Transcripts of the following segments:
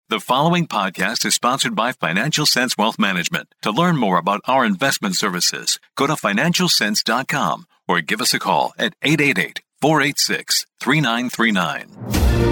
The following podcast is sponsored by Financial Sense Wealth Management. To learn more about our investment services, go to financialsense.com or give us a call at 888-486-3939.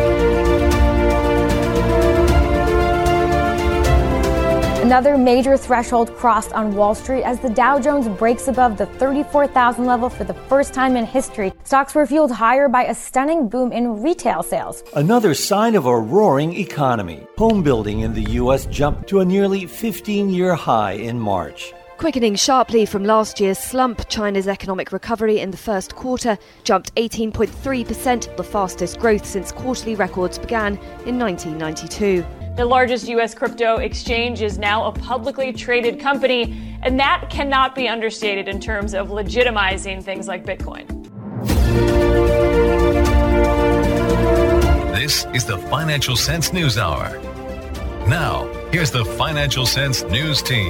Another major threshold crossed on Wall Street as the Dow Jones breaks above the 34,000 level for the first time in history. Stocks were fueled higher by a stunning boom in retail sales. Another sign of a roaring economy. Home building in the U.S. jumped to a nearly 15-year high in March. Quickening sharply from last year's slump, China's economic recovery in the first quarter jumped 18.3%, the fastest growth since quarterly records began in 1992. The largest U.S. crypto exchange is now a publicly traded company, and that cannot be understated in terms of legitimizing things like Bitcoin. This is the Financial Sense News Hour. Now, here's the Financial Sense News team.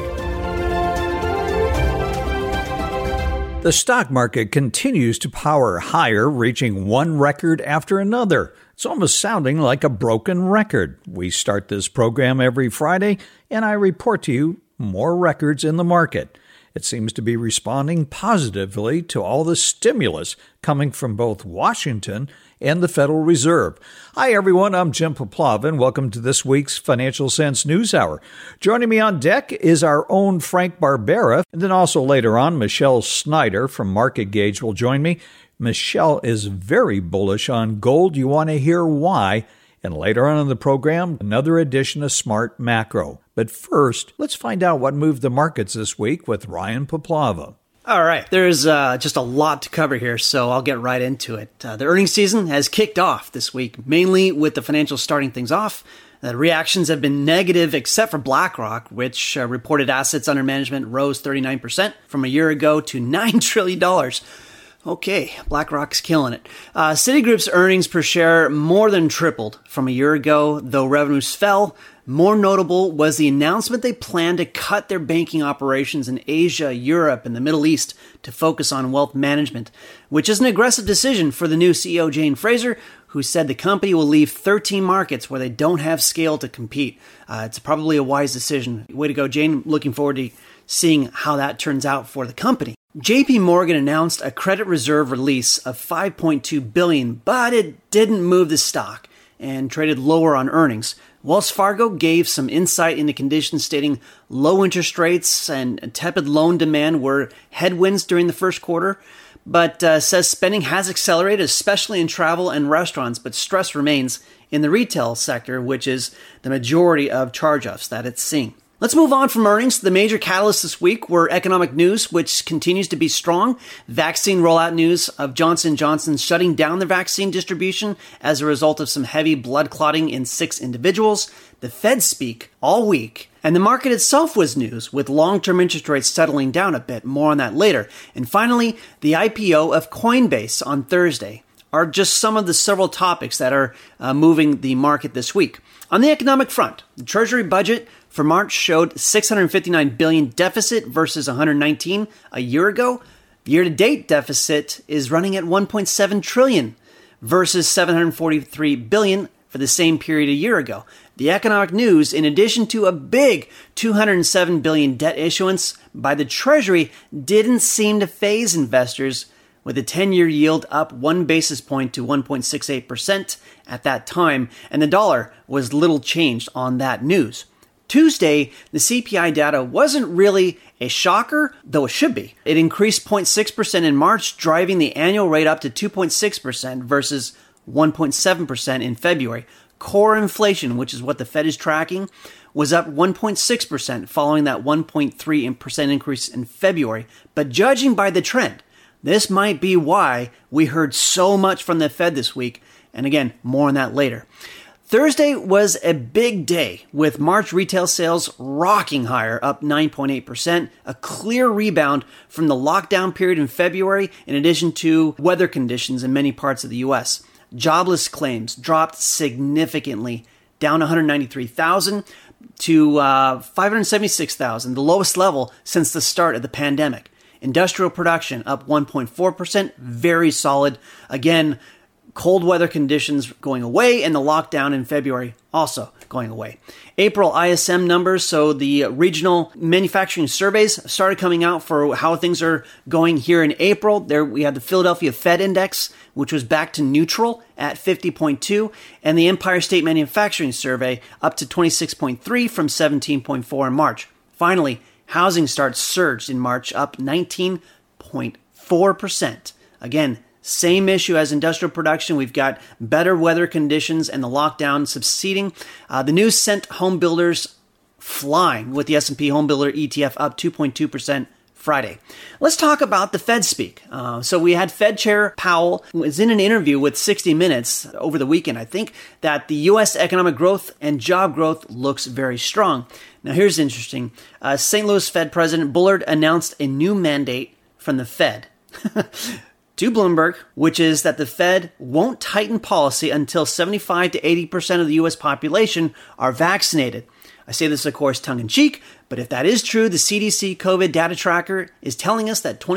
The stock market continues to power higher, reaching one record after another. It's almost sounding like a broken record. We start this program every Friday, and I report to you more records in the market. It seems to be responding positively to all the stimulus coming from both Washington and the Federal Reserve. Hi, everyone. I'm Jim Poplavin. Welcome to this week's Financial Sense News Hour. Joining me on deck is our own Frank Barbera, and then also later on, Michelle Snyder from Market Gauge will join me. Michelle is very bullish on gold. You want to hear why. And later on in the program, another edition of Smart Macro. But first, let's find out what moved the markets this week with Ryan Poplava. All right, there's just a lot to cover here, so I'll get right into it. The earnings season has kicked off this week, mainly with the financials starting things off. The reactions have been negative except for BlackRock, which reported assets under management rose 39% from a year ago to $9 trillion. Okay, BlackRock's killing it. Citigroup's earnings per share more than tripled from a year ago, though revenues fell. More notable was the announcement they plan to cut their banking operations in Asia, Europe, and the Middle East to focus on wealth management, which is an aggressive decision for the new CEO, Jane Fraser, who said the company will leave 13 markets where they don't have scale to compete. It's probably a wise decision. Way to go, Jane. Looking forward to seeing how that turns out for the company. JP Morgan announced a credit reserve release of $5.2 billion, but it didn't move the stock and traded lower on earnings. Wells Fargo gave some insight into conditions, stating low interest rates and tepid loan demand were headwinds during the first quarter, but says spending has accelerated, especially in travel and restaurants, but stress remains in the retail sector, which is the majority of charge-offs that it's seeing. Let's move on from earnings. The major catalysts this week were economic news, which continues to be strong, vaccine rollout news of Johnson & Johnson shutting down the vaccine distribution as a result of some heavy blood clotting in 6 individuals, the Fed speak all week, and the market itself was news, with long-term interest rates settling down a bit. More on that later. And finally, the IPO of Coinbase on Thursday are just some of the several topics that are moving the market this week. On the economic front, the Treasury budget for March showed $659 billion deficit versus $119 a year ago. The year-to-date deficit is running at $1.7 trillion versus $743 billion for the same period a year ago. The economic news, in addition to a big $207 billion debt issuance by the Treasury, didn't seem to faze investors, with the 10-year yield up 1 basis point to 1.68% at that time, and the dollar was little changed on that news. Tuesday, the CPI data wasn't really a shocker, though it should be. It increased 0.6% in March, driving the annual rate up to 2.6% versus 1.7% in February. Core inflation, which is what the Fed is tracking, was up 1.6% following that 1.3% increase in February. But judging by the trend, this might be why we heard so much from the Fed this week. And again, more on that later. Thursday was a big day, with March retail sales rocking higher, up 9.8%, a clear rebound from the lockdown period in February, in addition to weather conditions in many parts of the U.S. Jobless claims dropped significantly, down 193,000 to 576,000, the lowest level since the start of the pandemic. Industrial production up 1.4%, very solid. Again, cold weather conditions going away and the lockdown in February also going away. April ISM numbers, so the regional manufacturing surveys started coming out for how things are going here in April. There we had the Philadelphia Fed Index, which was back to neutral at 50.2, and the Empire State Manufacturing Survey up to 26.3 from 17.4 in March. Finally, housing starts surged in March, up 19.4%. Again, same issue as industrial production. We've got better weather conditions and the lockdown subsiding. The news sent home builders flying with the S&P Home Builder ETF up 2.2% Friday. Let's talk about the Fed speak. So we had Fed Chair Powell was in an interview with 60 Minutes over the weekend. I think that the U.S. economic growth and job growth looks very strong. Now here's interesting. St. Louis Fed President Bullard announced a new mandate from the Fed to Bloomberg, which is that the Fed won't tighten policy until 75 to 80% of the U.S. population are vaccinated. I say this, of course, tongue-in-cheek, but if that is true, the CDC COVID data tracker is telling us that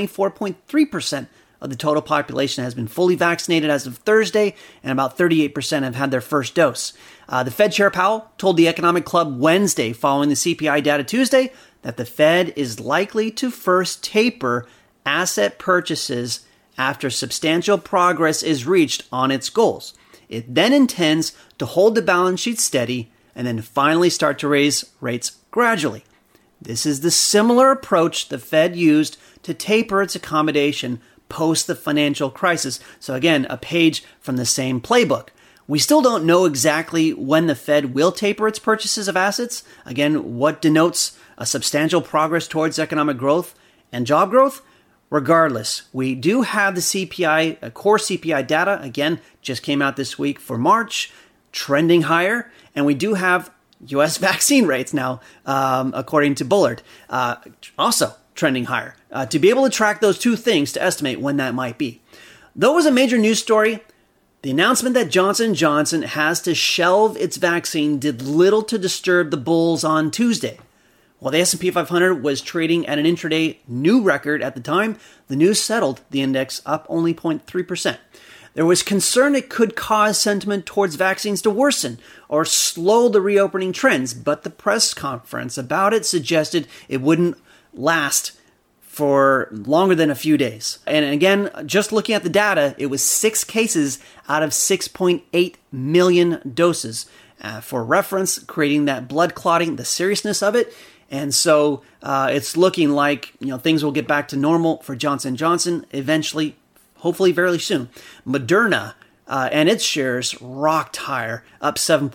24.3% of the total population has been fully vaccinated as of Thursday, and about 38% have had their first dose. The Fed Chair Powell told the Economic Club Wednesday, following the CPI data Tuesday, that the Fed is likely to first taper asset purchases after substantial progress is reached on its goals. It then intends to hold the balance sheet steady and then finally start to raise rates gradually. This is the similar approach the Fed used to taper its accommodation post the financial crisis. So again, a page from the same playbook. We still don't know exactly when the Fed will taper its purchases of assets. Again, what denotes a substantial progress towards economic growth and job growth? Regardless, we do have the CPI, core CPI data, again, just came out this week for March, trending higher, and we do have U.S. vaccine rates now, according to Bullard, also trending higher. To be able to track those two things to estimate when that might be. Though it was a major news story, the announcement that Johnson & Johnson has to shelve its vaccine did little to disturb the bulls on Tuesday. While the S&P 500 was trading at an intraday new record at the time, the news settled the index up only 0.3%. There was concern it could cause sentiment towards vaccines to worsen or slow the reopening trends, but the press conference about it suggested it wouldn't last for longer than a few days. And again, just looking at the data, it was 6 cases out of 6.8 million doses. For reference, creating that blood clotting, the seriousness of it. And so it's looking like things will get back to normal for Johnson & Johnson eventually, hopefully very soon. Moderna and its shares rocked higher, up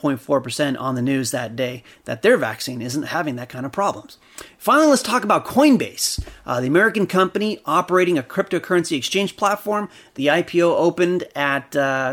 7.4% on the news that day that their vaccine isn't having that kind of problems. Finally, let's talk about Coinbase, the American company operating a cryptocurrency exchange platform. The IPO opened at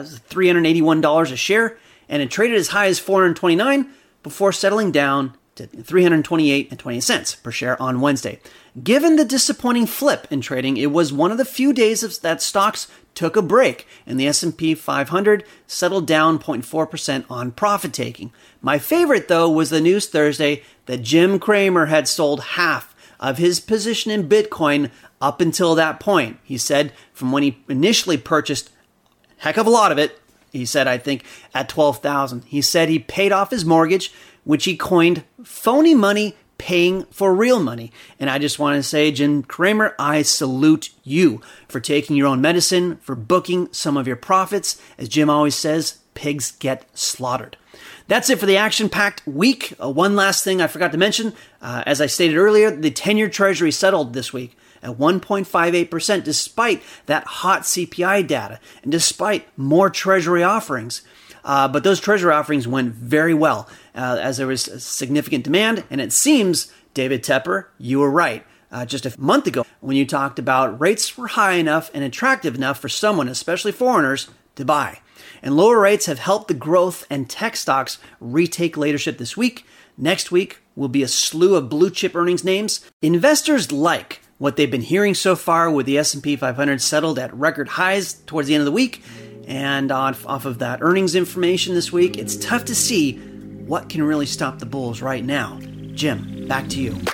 $381 a share, and it traded as high as $429 before settling down to $328.20 per share on Wednesday. Given the disappointing flip in trading, it was one of the few days that stocks took a break, and the S&P 500 settled down 0.4% on profit taking. My favorite, though, was the news Thursday that Jim Cramer had sold half of his position in Bitcoin up until that point. He said from when he initially purchased a heck of a lot of it, he said, I think, at $12,000. He said he paid off his mortgage, which he coined phony money paying for real money. And I just want to say, Jim Cramer, I salute you for taking your own medicine, for booking some of your profits. As Jim always says, pigs get slaughtered. That's it for the action-packed week. One last thing I forgot to mention. As I stated earlier, the 10-year Treasury settled this week at 1.58% despite that hot CPI data and despite more Treasury offerings. But those Treasury offerings went very well as there was significant demand. And it seems, David Tepper, you were right. Just a month ago when you talked about rates were high enough and attractive enough for someone, especially foreigners, to buy. And lower rates have helped the growth and tech stocks retake leadership this week. Next week will be a slew of blue chip earnings names. Investors like what they've been hearing so far with the S&P 500 settled at record highs towards the end of the week. And off of that earnings information this week, it's tough to see what can really stop the bulls right now. Jim, back to you.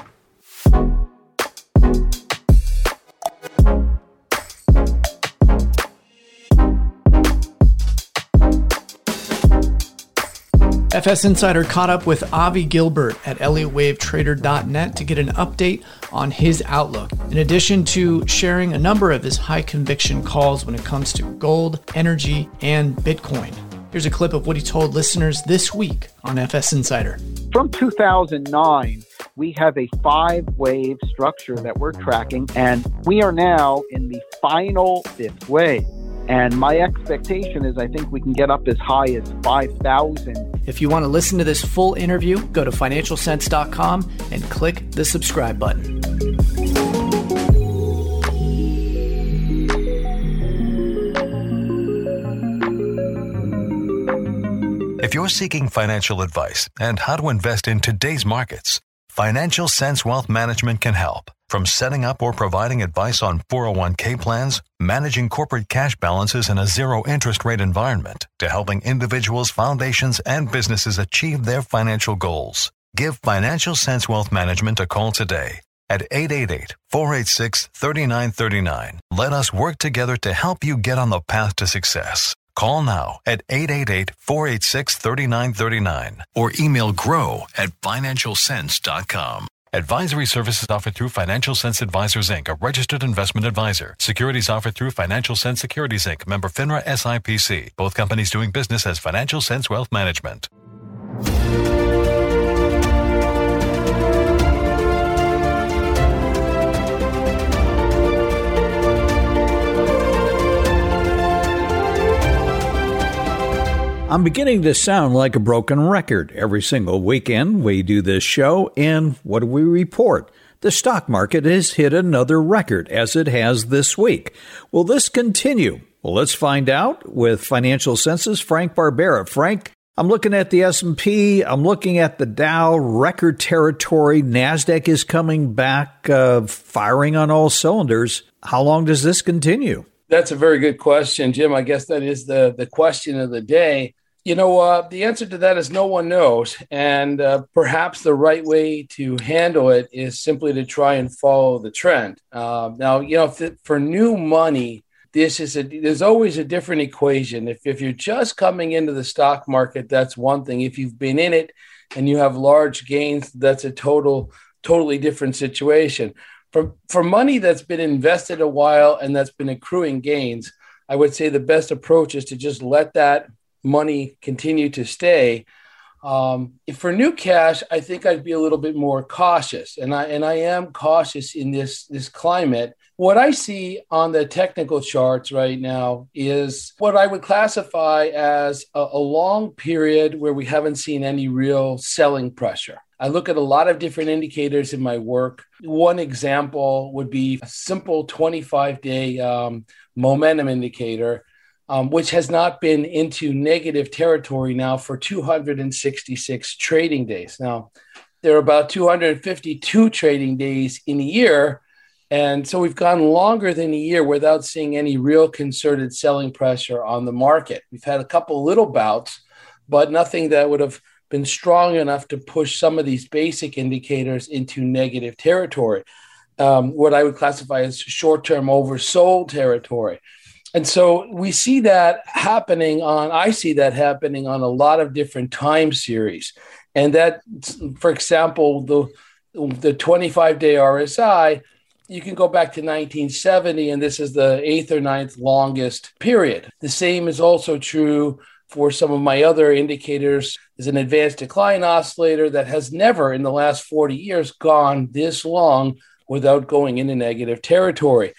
FS Insider caught up with Avi Gilbert at ElliottWaveTrader.net to get an update on his outlook, in addition to sharing a number of his high conviction calls when it comes to gold, energy, and Bitcoin. Here's a clip of what he told listeners this week on FS Insider. From 2009, we have a 5-wave structure that we're tracking, and we are now in the final 5th wave. And my expectation is I think we can get up as high as 5,000. If you want to listen to this full interview, go to financialsense.com and click the subscribe button. If you're seeking financial advice and how to invest in today's markets, Financial Sense Wealth Management can help. From setting up or providing advice on 401k plans, managing corporate cash balances in a zero-interest rate environment, to helping individuals, foundations, and businesses achieve their financial goals. Give Financial Sense Wealth Management a call today at 888-486-3939. Let us work together to help you get on the path to success. Call now at 888-486-3939 or email grow@financialsense.com. Advisory services offered through Financial Sense Advisors, Inc., a registered investment advisor. Securities offered through Financial Sense Securities, Inc., member FINRA SIPC. Both companies doing business as Financial Sense Wealth Management. I'm beginning to sound like a broken record. Every single weekend we do this show, and what do we report? The stock market has hit another record, as it has this week. Will this continue? Well, let's find out with Financial Sense's Frank Barbera. Frank, I'm looking at the S&P. I'm looking at the Dow, record territory. NASDAQ is coming back, firing on all cylinders. How long does this continue? That's a very good question, Jim. I guess that is the question of the day. You know, the answer to that is no one knows. And perhaps the right way to handle it is simply to try and follow the trend. Now, you know, for new money, there's always a different equation. If you're just coming into the stock market, that's one thing. If you've been in it and you have large gains, that's a totally different situation. For money that's been invested a while and that's been accruing gains, I would say the best approach is to just let that money continue to stay. If for new cash, I think I'd be a little bit more cautious, and I am cautious in this climate. What I see on the technical charts right now is what I would classify as a long period where we haven't seen any real selling pressure. I look at a lot of different indicators in my work. One example would be a simple 25-day momentum indicator, which has not been into negative territory now for 266 trading days. Now, there are about 252 trading days in a year, and so we've gone longer than a year without seeing any real concerted selling pressure on the market. We've had a couple little bouts, but nothing that would have been strong enough to push some of these basic indicators into negative territory, what I would classify as short-term oversold territory. And so I see that happening on a lot of different time series. And that, for example, the 25-day RSI, you can go back to 1970, and this is the 8th or 9th longest period. The same is also true for some of my other indicators. Is an advanced decline oscillator that has never in the last 40 years gone this long without going into negative territory.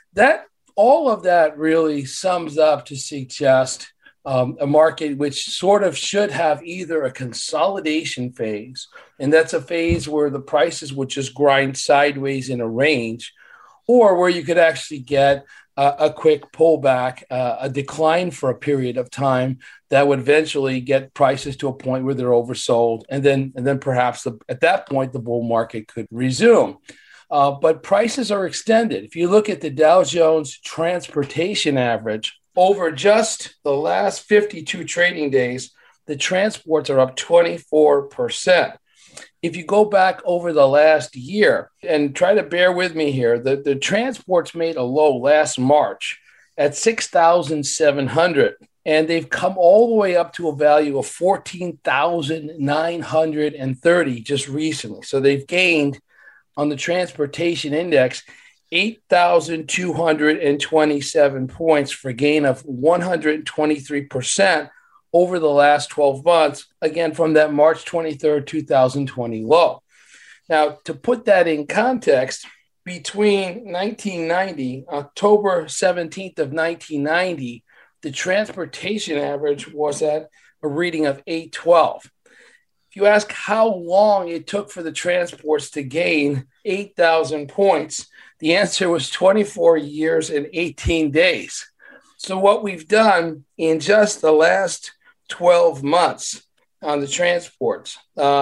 All of that really sums up to suggest a market which sort of should have either a consolidation phase, and that's a phase where the prices would just grind sideways in a range, or where you could actually get a quick pullback, a decline for a period of time that would eventually get prices to a point where they're oversold. And then perhaps at that point, the bull market could resume. But prices are extended. If you look at the Dow Jones Transportation Average, over just the last 52 trading days, the transports are up 24%. If you go back over the last year, and try to bear with me here, the transports made a low last March at 6,700. and they've come all the way up to a value of 14,930 just recently. So they've gained on the transportation index 8,227 points for a gain of 123% over the last 12 months, again, from that March 23rd, 2020 low. Now, to put that in context, between 1990, October 17th of 1990, the transportation average was at a reading of 812. If you ask how long it took for the transports to gain 8,000 points, the answer was 24 years and 18 days. So what we've done in just the last 12 months on the transports,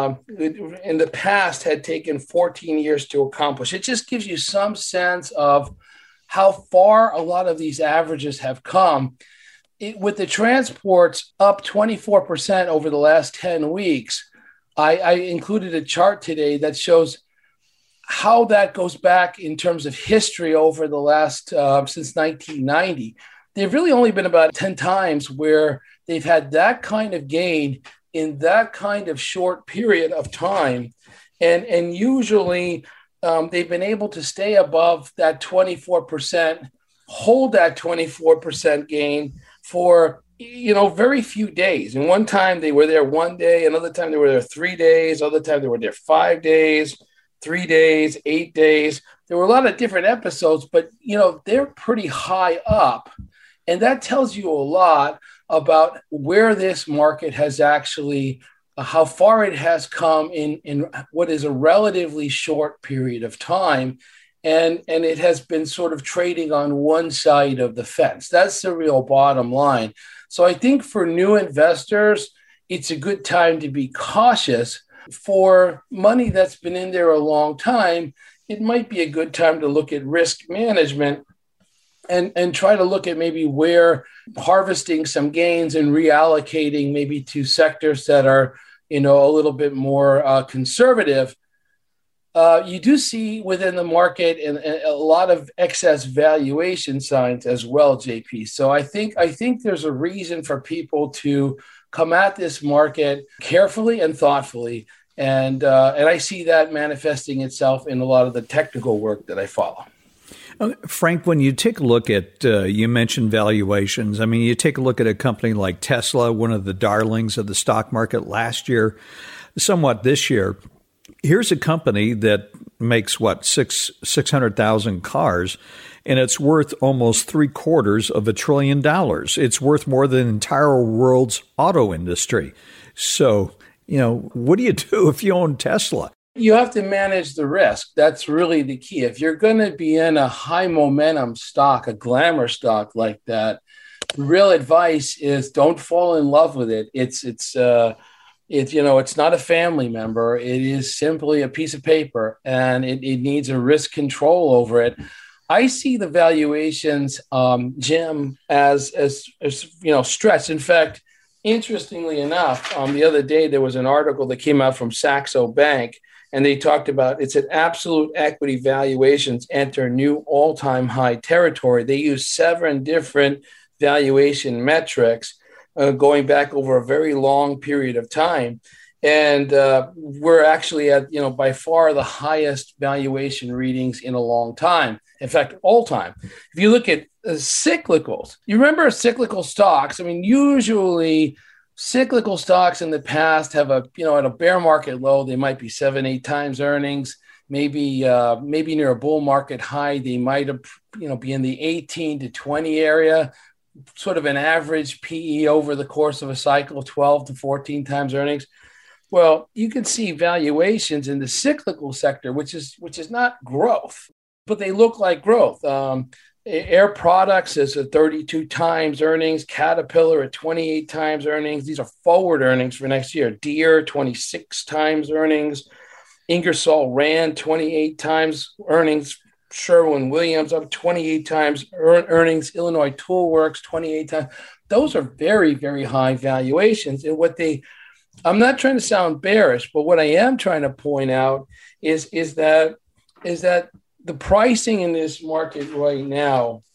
in the past had taken 14 years to accomplish. It just gives you some sense of how far a lot of these averages have come. With the transports up 24% over the last 10 weeks, I included a chart today that shows how that goes back in terms of history over the last, since 1990. There've really only been about 10 times where they've had that kind of gain in that kind of short period of time. And usually they've been able to stay above that 24%, hold that 24% gain for, very few days. And one time they were there one day, another time they were there 3 days, other time they were there 5 days, 3 days, 8 days. There were a lot of different episodes, but, they're pretty high up. And that tells you a lot about where this market has actually, how far it has come in what is a relatively short period of time. And it has been sort of trading on one side of the fence. That's the real bottom line. So I think for new investors, it's a good time to be cautious. For money that's been in there a long time, it might be a good time to look at risk management and try to look at maybe where harvesting some gains and reallocating maybe to sectors that are, a little bit more conservative. You do see within the market and a lot of excess valuation signs as well, JP. So I think there's a reason for people to come at this market carefully and thoughtfully. And I see that manifesting itself in a lot of the technical work that I follow. Frank, when you take a look at, you mentioned valuations. I mean, you take a look at a company like Tesla, one of the darlings of the stock market last year, somewhat this year. Here's a company that makes, 600,000 cars, and it's worth almost $750 billion. It's worth more than the entire world's auto industry. So, what do you do if you own Tesla? You have to manage the risk. That's really the key. If you're going to be in a high momentum stock, a glamour stock like that, the real advice is don't fall in love with it. It's not a family member. It is simply a piece of paper, and it needs a risk control over it. I see the valuations, Jim, as stretched. In fact, interestingly enough, the other day there was an article that came out from Saxo Bank, and they talked about it's an absolute equity valuations enter new all-time high territory. They use 7 different valuation metrics going back over a very long period of time. And we're actually at, by far the highest valuation readings in a long time. In fact, all time. If you look at cyclicals, you remember cyclical stocks. I mean, usually cyclical stocks in the past have at a bear market low, they might be 7-8 times earnings. Maybe near a bull market high, they might have, be in the 18 to 20 area. Sort of an average PE over the course of a cycle, 12 to 14 times earnings. Well, you can see valuations in the cyclical sector, which is not growth, but they look like growth. Air Products is at 32 times earnings, Caterpillar at 28 times earnings. These are forward earnings for next year. Deere, 26 times earnings. Ingersoll Rand, 28 times earnings. Sherwin-Williams up 28 times earnings. Illinois Tool Works 28 times. Those are very, very high valuations. And I'm not trying to sound bearish, but what I am trying to point out is that the pricing in this market right now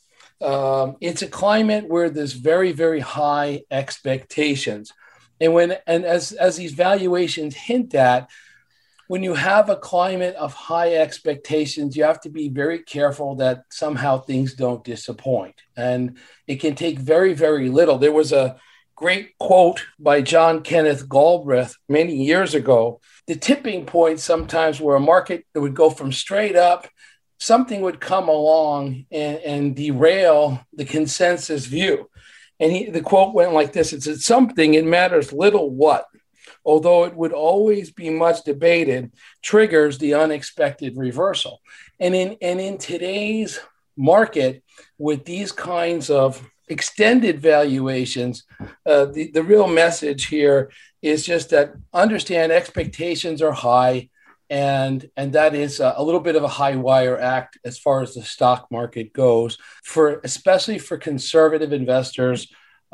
it's a climate where there's very, very high expectations. And as these valuations hint at, when you have a climate of high expectations, you have to be very careful that somehow things don't disappoint. And it can take very, very little. There was a great quote by John Kenneth Galbraith many years ago. The tipping point sometimes where a market would go from straight up, something would come along and derail the consensus view. And the quote went like this: "It's something, it matters little what, although it would always be much debated, triggers the unexpected reversal." And in today's market, with these kinds of extended valuations, the real message here is just that understand expectations are high, and that is a little bit of a high wire act as far as the stock market goes. Especially for conservative investors,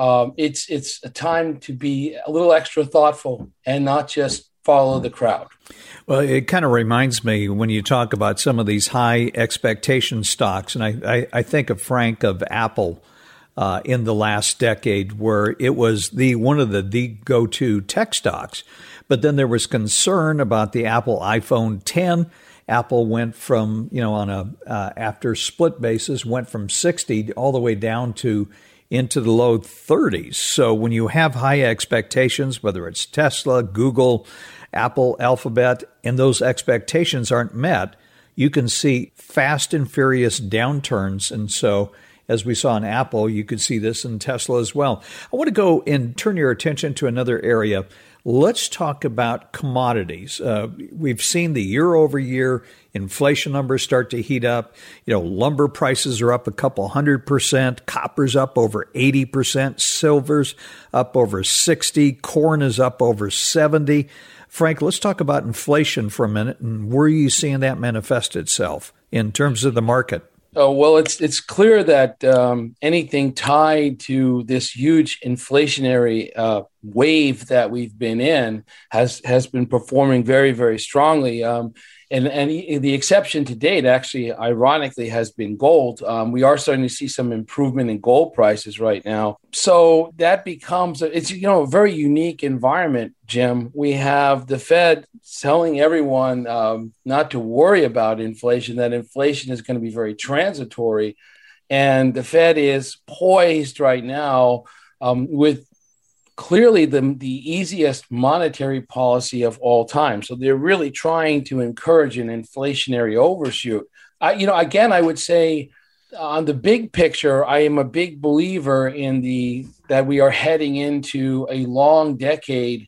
it's a time to be a little extra thoughtful and not just follow the crowd. Well, it kind of reminds me when you talk about some of these high expectation stocks, and I think of Frank of Apple in the last decade, where it was one of the go-to tech stocks. But then there was concern about the Apple iPhone 10. Apple went from, on a after split basis, went from 60 all the way down to into the low 30s. So when you have high expectations, whether it's Tesla, Google, Apple, Alphabet, and those expectations aren't met, you can see fast and furious downturns. And so as we saw in Apple, you could see this in Tesla as well. I want to go and turn your attention to another area. Let's talk about commodities. We've seen the year-over-year inflation numbers start to heat up. Lumber prices are up a couple 100%. Copper's up over 80%. Silver's up over 60%. Corn is up over 70%. Frank, let's talk about inflation for a minute, and where are you seeing that manifest itself in terms of the market? Oh, well, it's clear that anything tied to this huge inflationary wave that we've been in has been performing very, very strongly. And the exception to date, actually, ironically, has been gold. We are starting to see some improvement in gold prices right now. So that becomes a very unique environment, Jim. We have the Fed telling everyone not to worry about inflation, that inflation is going to be very transitory. And the Fed is poised right now with clearly the easiest monetary policy of all time. So they're really trying to encourage an inflationary overshoot. Again, I would say on the big picture, I am a big believer in that we are heading into a long decade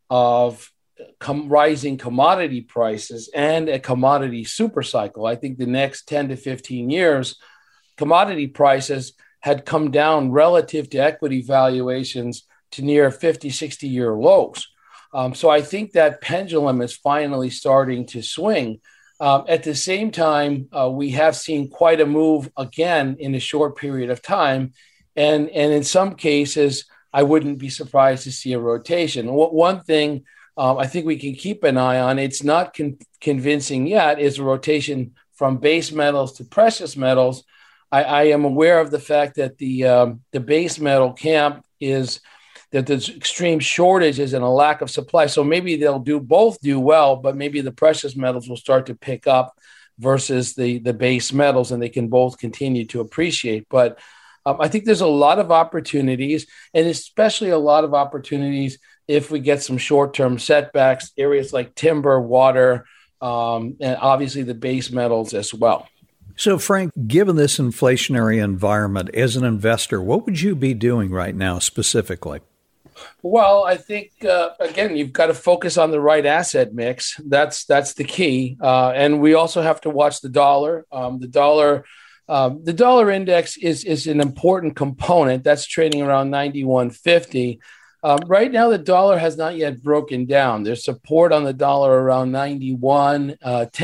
of rising commodity prices and a commodity super cycle. I think the next 10 to 15 years, commodity prices had come down relative to equity valuations to near 50, 60-year lows. So I think that pendulum is finally starting to swing. At the same time, we have seen quite a move again in a short period of time. And in some cases, I wouldn't be surprised to see a rotation. One thing I think we can keep an eye on, it's not convincing yet, is a rotation from base metals to precious metals. I am aware of the fact that the base metal camp is that there's extreme shortages and a lack of supply. So maybe they'll both do well, but maybe the precious metals will start to pick up versus the base metals, and they can both continue to appreciate. But I think there's a lot of opportunities, and especially a lot of opportunities if we get some short-term setbacks, areas like timber, water, and obviously the base metals as well. So, Frank, given this inflationary environment, as an investor, what would you be doing right now specifically? Well, I think, again, you've got to focus on the right asset mix. That's the key. And we also have to watch the dollar. The dollar index is an important component. That's trading around 91.50. Right now, the dollar has not yet broken down. There's support on the dollar around 91.10,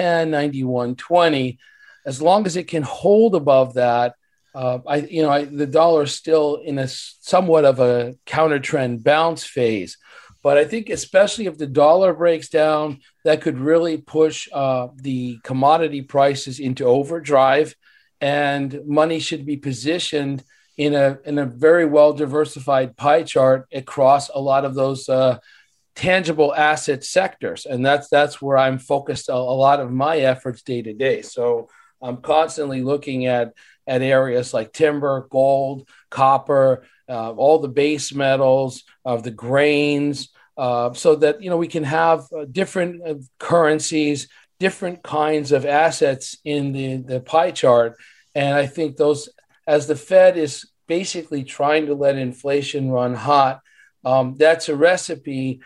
91.20. As long as it can hold above that, the dollar is still in a somewhat of a counter trend bounce phase. But I think especially if the dollar breaks down, that could really push the commodity prices into overdrive. and money should be positioned in a very well diversified pie chart across a lot of those tangible asset sectors. And that's where I'm focused a lot of my efforts day to day. So I'm constantly looking at areas like timber, gold, copper, all the base metals, the grains, so that we can have different currencies, different kinds of assets in the pie chart. And I think those, as the Fed is basically trying to let inflation run hot, that's a recipe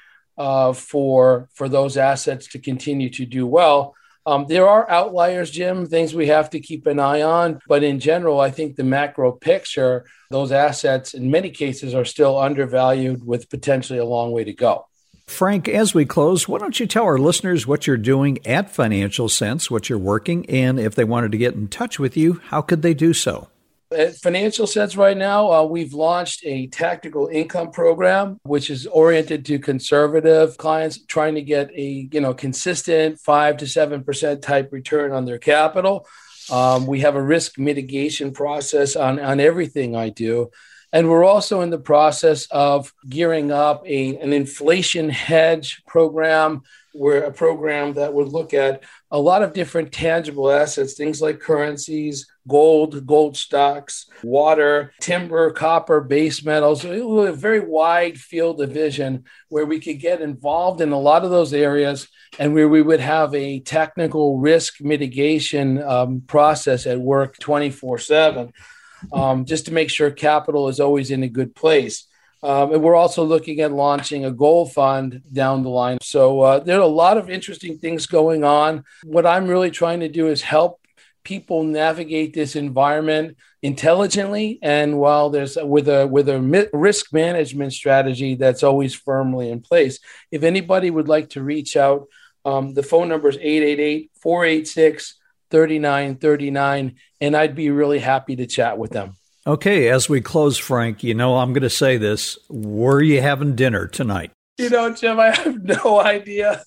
for those assets to continue to do well. There are outliers, Jim, things we have to keep an eye on. But in general, I think the macro picture, those assets in many cases are still undervalued with potentially a long way to go. Frank, as we close, why don't you tell our listeners what you're doing at Financial Sense, what you're working, and if they wanted to get in touch with you, how could they do so? At Financial Sense right now, we've launched a tactical income program, which is oriented to conservative clients trying to get a consistent 5 to 7% type return on their capital. We have a risk mitigation process on everything I do. And we're also in the process of gearing up an inflation hedge program, where a program that would look at a lot of different tangible assets, things like currencies, gold stocks, water, timber, copper, base metals, a very wide field of vision where we could get involved in a lot of those areas and where we would have a technical risk mitigation process at work 24/7, just to make sure capital is always in a good place. And we're also looking at launching a gold fund down the line. So there are a lot of interesting things going on. What I'm really trying to do is help people navigate this environment intelligently, and while there's with a risk management strategy that's always firmly in place. If anybody would like to reach out, the phone number is 888-486-3939, and I'd be really happy to chat with them. Okay, as we close, Frank, I'm going to say this. Where are you having dinner tonight? Jim, I have no idea.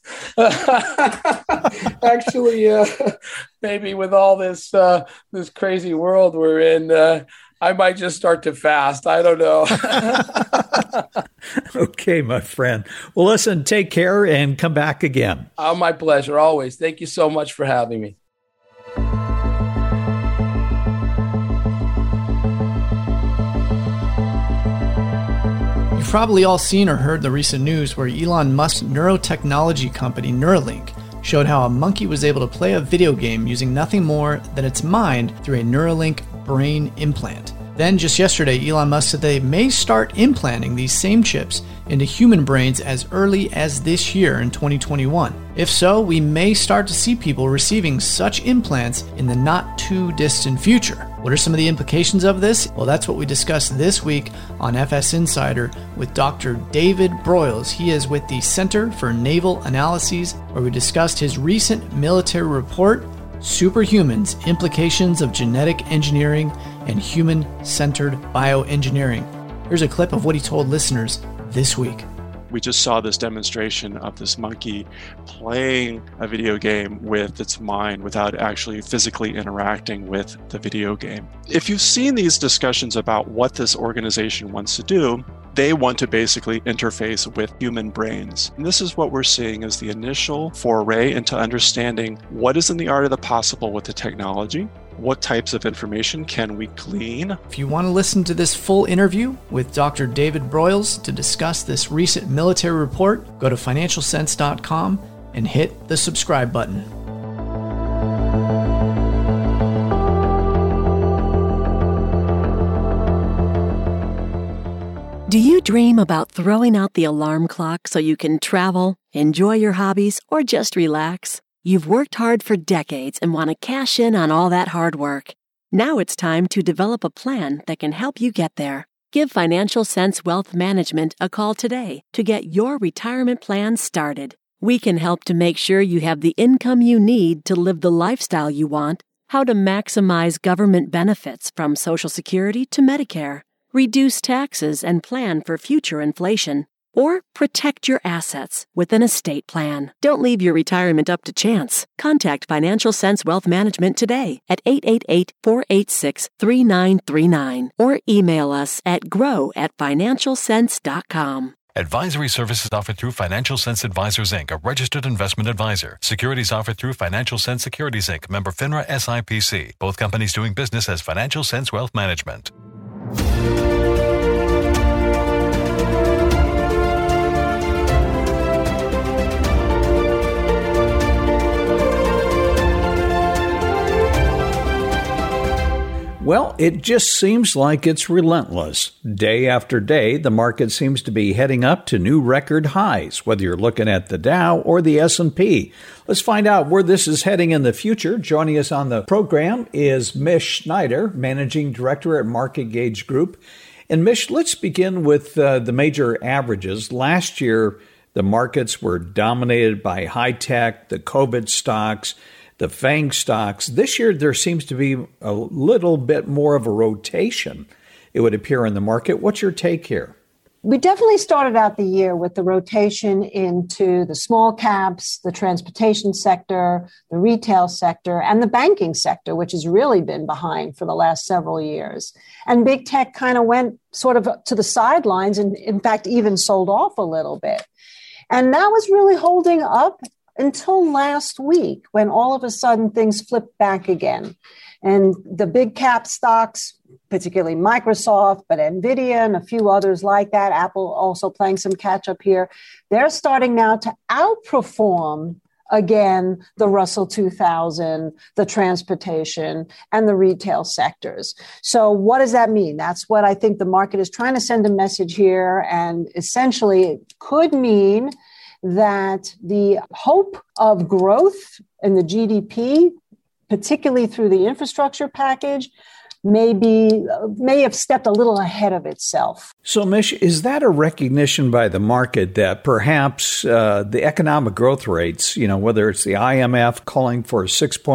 Actually, maybe with all this crazy world we're in, I might just start to fast. I don't know. Okay, my friend. Well, listen, take care and come back again. My pleasure, always. Thank you so much for having me. Probably all seen or heard the recent news where Elon Musk's neurotechnology company Neuralink showed how a monkey was able to play a video game using nothing more than its mind through a Neuralink brain implant. Then just yesterday, Elon Musk said they may start implanting these same chips into human brains as early as this year in 2021. If so, we may start to see people receiving such implants in the not too distant future. What are some of the implications of this? Well, that's what we discussed this week on FS Insider with Dr. David Broyles. He is with the Center for Naval Analyses, where we discussed his recent military report, Superhumans: Implications of Genetic Engineering and Human-Centered Bioengineering. Here's a clip of what he told listeners this week. We just saw this demonstration of this monkey playing a video game with its mind without actually physically interacting with the video game. If you've seen these discussions about what this organization wants to do, they want to basically interface with human brains. And this is what we're seeing as the initial foray into understanding what is in the art of the possible with the technology. What types of information can we glean? If you want to listen to this full interview with Dr. David Broyles to discuss this recent military report, go to financialsense.com and hit the subscribe button. Do you dream about throwing out the alarm clock so you can travel, enjoy your hobbies, or just relax? You've worked hard for decades and want to cash in on all that hard work. Now it's time to develop a plan that can help you get there. Give Financial Sense Wealth Management a call today to get your retirement plan started. We can help to make sure you have the income you need to live the lifestyle you want, how to maximize government benefits from Social Security to Medicare, reduce taxes and plan for future inflation. Or protect your assets with an estate plan. Don't leave your retirement up to chance. Contact Financial Sense Wealth Management today at 888-486-3939 or email us at grow@financialsense.com. Advisory services offered through Financial Sense Advisors, Inc., a registered investment advisor. Securities offered through Financial Sense Securities, Inc., member FINRA SIPC. Both companies doing business as Financial Sense Wealth Management. Well, it just seems like it's relentless. Day after day, the market seems to be heading up to new record highs, whether you're looking at the Dow or the S&P. Let's find out where this is heading in the future. Joining us on the program is Mish Schneider, Managing Director at Market Gauge Group. And Mish, let's begin with the major averages. Last year, the markets were dominated by high tech, the COVID stocks, the FANG stocks. This year, there seems to be a little bit more of a rotation, it would appear, in the market. What's your take here? We definitely started out the year with the rotation into the small caps, the transportation sector, the retail sector, and the banking sector, which has really been behind for the last several years. And big tech kind of went sort of to the sidelines and, in fact, even sold off a little bit. And that was really holding up until last week, when all of a sudden things flipped back again. And the big cap stocks, particularly Microsoft, but NVIDIA and a few others like that, Apple also playing some catch up here, they're starting now to outperform again the Russell 2000, the transportation, and the retail sectors. So what does that mean? That's what I think the market is trying to send a message here. And essentially it could mean that the hope of growth in the GDP, particularly through the infrastructure package, may have stepped a little ahead of itself. So, Mish, is that a recognition by the market that perhaps the economic growth rates, whether it's the IMF calling for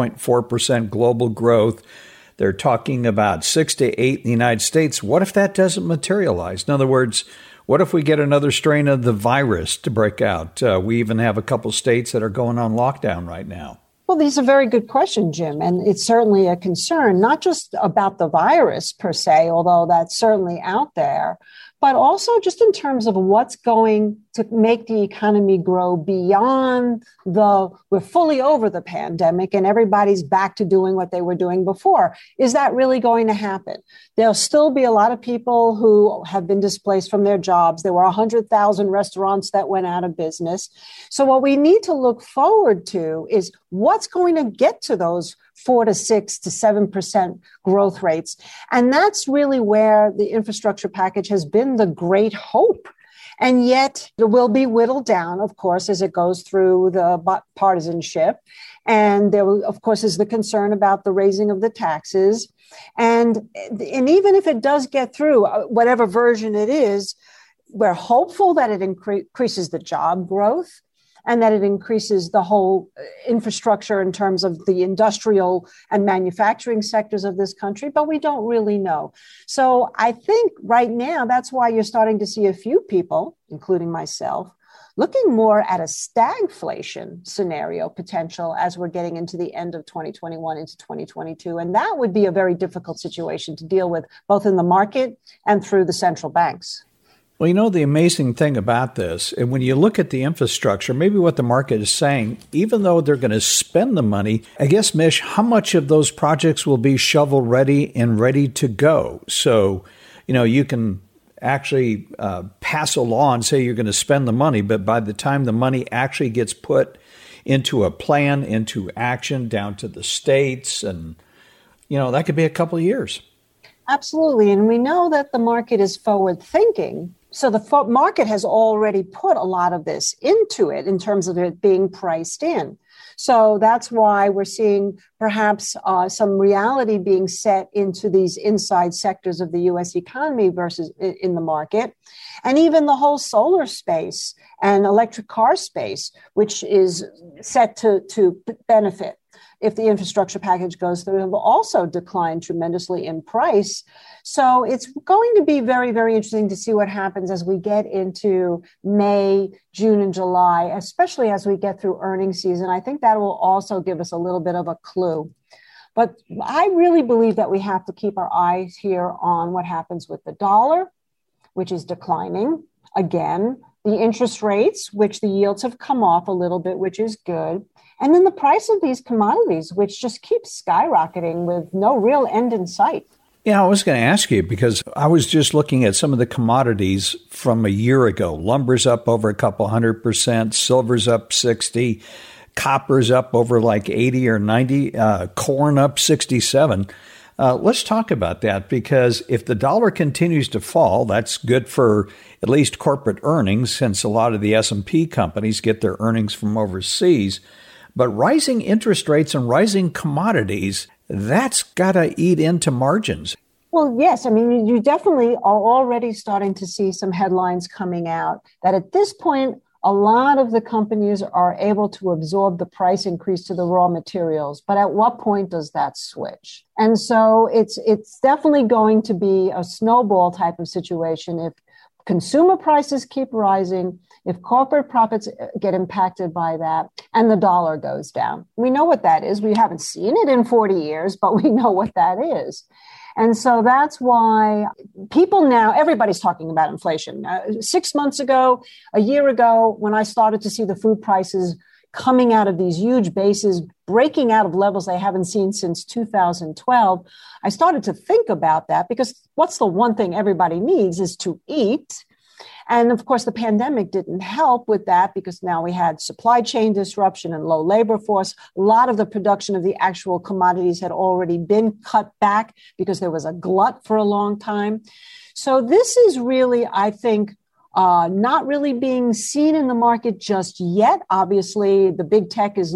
6.4% global growth, they're talking about 6 to 8 in the United States. What if that doesn't materialize? In other words, what if we get another strain of the virus to break out? We even have a couple states that are going on lockdown right now. Well, these are very good questions, Jim. And it's certainly a concern, not just about the virus per se, although that's certainly out there, but also just in terms of what's going to make the economy grow beyond we're fully over the pandemic and everybody's back to doing what they were doing before. Is that really going to happen? There'll still be a lot of people who have been displaced from their jobs. There were 100,000 restaurants that went out of business. So what we need to look forward to is what's going to get to those 4 to 6 to 7% growth rates. And that's really where the infrastructure package has been the great hope. And yet it will be whittled down, of course, as it goes through the partisanship. And there, of course, is the concern about the raising of the taxes. And even if it does get through, whatever version it is, we're hopeful that it increases the job growth and that it increases the whole infrastructure in terms of the industrial and manufacturing sectors of this country, but we don't really know. So I think right now, that's why you're starting to see a few people, including myself, looking more at a stagflation scenario potential as we're getting into the end of 2021 into 2022. And that would be a very difficult situation to deal with, both in the market and through the central banks. Well, the amazing thing about this, and when you look at the infrastructure, maybe what the market is saying, even though they're going to spend the money, I guess, Mish, how much of those projects will be shovel ready and ready to go? So, you can actually pass a law and say you're going to spend the money, but by the time the money actually gets put into a plan, into action, down to the states, and, that could be a couple of years. Absolutely. And we know that the market is forward thinking. So the market has already put a lot of this into it in terms of it being priced in. So that's why we're seeing perhaps some reality being set into these inside sectors of the U.S. economy versus in the market. And even the whole solar space and electric car space, which is set to benefit. if the infrastructure package goes through, have also declined tremendously in price. So it's going to be very, very interesting to see what happens as we get into May, June, and July, especially as we get through earnings season. I think that will also give us a little bit of a clue. But I really believe that we have to keep our eyes here on what happens with the dollar, which is declining again, the interest rates, which the yields have come off a little bit, which is good. And then the price of these commodities, which just keeps skyrocketing with no real end in sight. Yeah, I was going to ask you because I was just looking at some of the commodities from a year ago. Lumber's up over a couple 100%, silver's up 60%, copper's up over like 80 or 90, corn up 67. Let's talk about that, because if the dollar continues to fall, that's good for at least corporate earnings, since a lot of the S&P companies get their earnings from overseas. But rising interest rates and rising commodities, that's got to eat into margins. Well, yes. I mean, you definitely are already starting to see some headlines coming out that at this point, a lot of the companies are able to absorb the price increase to the raw materials. But at what point does that switch? And so it's definitely going to be a snowball type of situation. If consumer prices keep rising, if corporate profits get impacted by that, and the dollar goes down. We know what that is. We haven't seen it in 40 years, but we know what that is. And so that's why people now, everybody's talking about inflation. 6 months ago, a year ago, when I started to see the food prices coming out of these huge bases, breaking out of levels they haven't seen since 2012, I started to think about that, because what's the one thing everybody needs is to eat. And of course, the pandemic didn't help with that, because now we had supply chain disruption and low labor force. A lot of the production of the actual commodities had already been cut back because there was a glut for a long time. So this is really, I think, not really being seen in the market just yet. Obviously, the big tech is